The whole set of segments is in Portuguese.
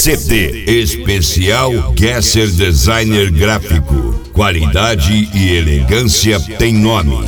CD especial Gesser Designer Gráfico. Qualidade e elegância tem nome.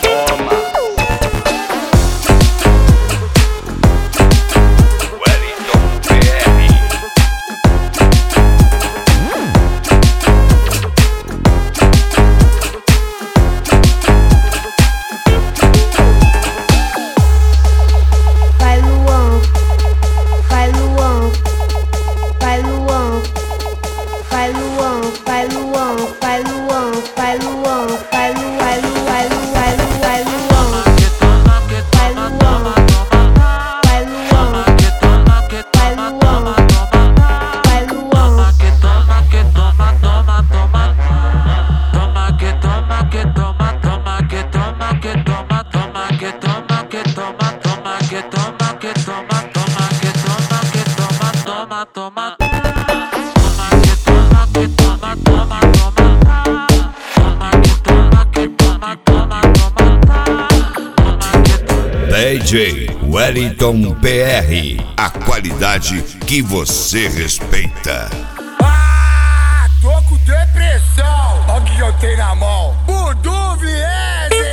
DJ Wellington PR, a qualidade que você respeita. Ah, tô com depressão. Olha o que eu tenho na mão. Budu Viese.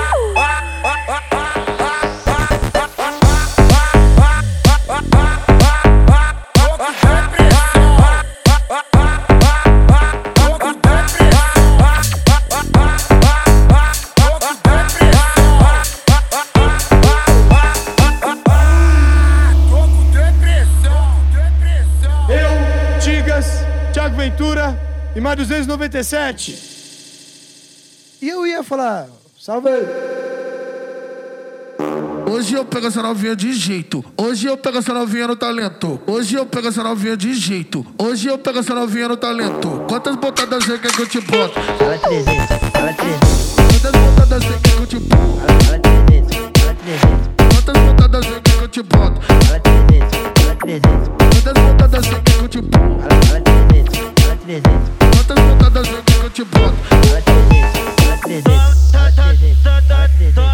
Thiago Ventura e mais 297. E eu ia falar, salve aí. Hoje eu pego essa novinha de jeito. Hoje eu pego essa novinha no talento. Hoje eu pego essa novinha de jeito. Hoje eu pego essa novinha no talento. Quantas botadas você quer que eu te boto? Fala 300, fala 300. Quantas botadas você quer que eu te boto? Fala 300, fala 300. Quantas botadas você quer que eu te boto? Fala 300, fala 300. Quantas botadas você quer que eu te boto? Fala 300, fala 300. Quantas botadas você quer que eu te boto? Fala 300, fala 300. Fala 300, fala 300.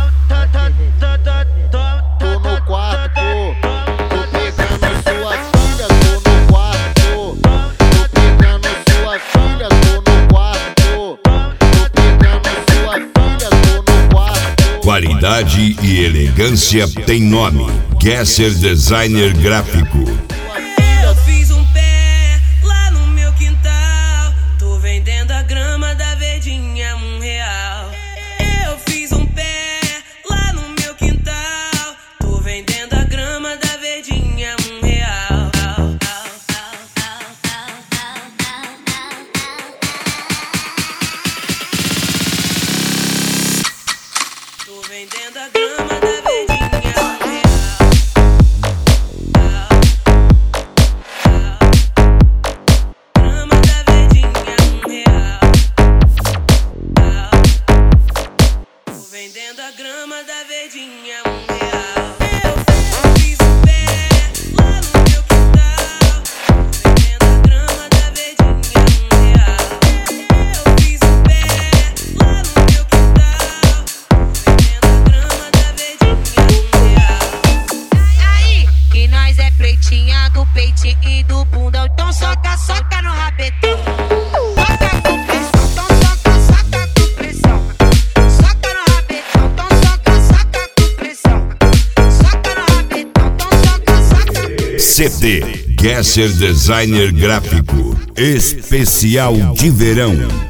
Tô no quarto, tô pegando sua filha, tô no quarto. Tô pegando sua filha, tô no quarto. Tô pegando sua filha, tô no quarto. Qualidade e elegância tem nome. Gesser Designer Gráfico. Eu fiz um pé lá no meu quintal. Tô vendendo a grama da verdinha R$1. Eu fiz um pé lá no meu quintal. Tô vendendo a grama da verdinha R$1. Tô vendendo a grama da verdinha R$1. Vendendo a grama da verdinha R$1. Eu fiz um pé lá no meu quintal. Vendendo a grama da verdinha R$1. Eu fiz um pé lá no meu quintal. Vendendo a grama da verdinha R$1. Aí, que nós é pretinha do peitinho e do bundão. Então soca, soca no rabetão. CD Gesser Designer Gráfico especial de verão.